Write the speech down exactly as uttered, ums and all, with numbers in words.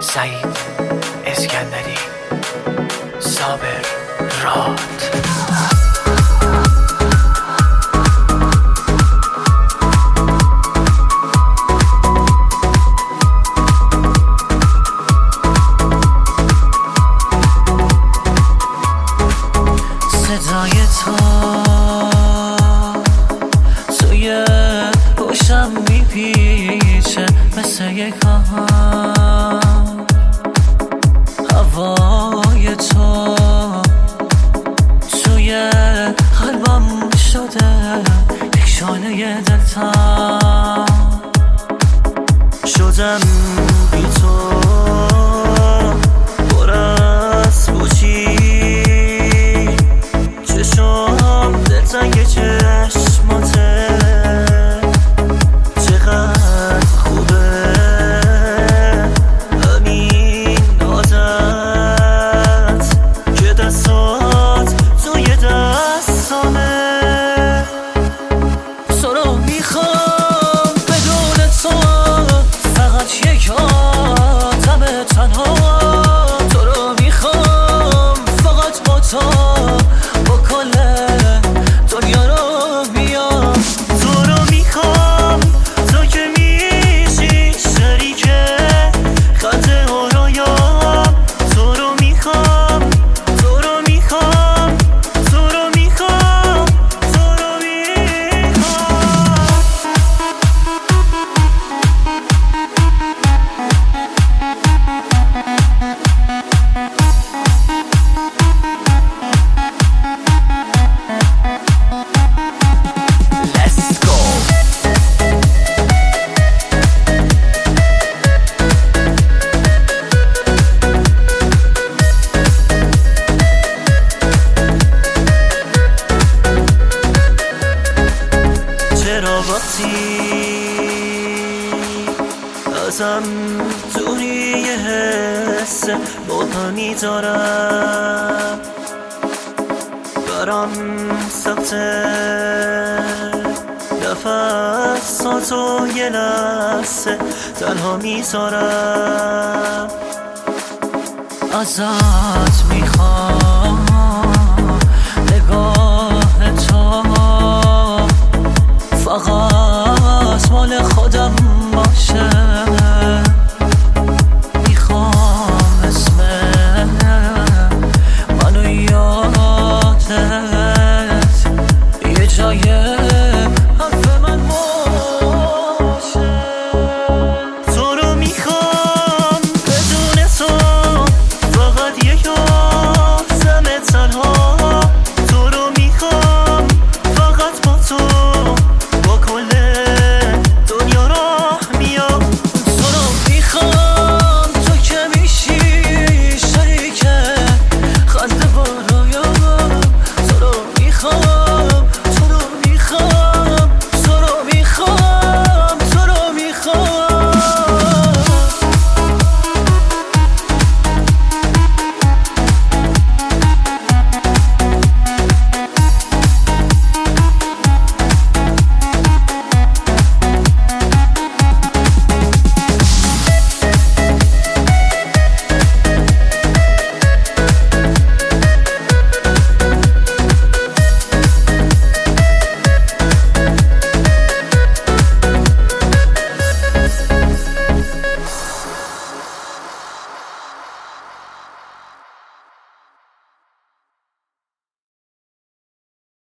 سعید اسکندری، صابر راد. صدای تو توی گوشم میپیچه مثل یک آهنگ. هوای تو توی قلبم شده یک شعله دلتنگ. شدم بی تو پر از پوچی، چشم دلتنگ چشماته چقدر خوبه همین عادت که دستات توی دستامه. تو رو میخوام بدون تو، فقط یک آدم تنها. تو رو میخوام فقط با تو، با کل دنیا رو بیام. تو رو میخوام تا که میشی شریک خط آرایم. تو رو میخوام، تو رو میخوام، تو رو میخوام، تو رو میخوام. چرا وقتی ازم دوری یه حس بحرانی دارم، برام سخته نفساتو یه لحظه تنها میذارم. ازت میخوام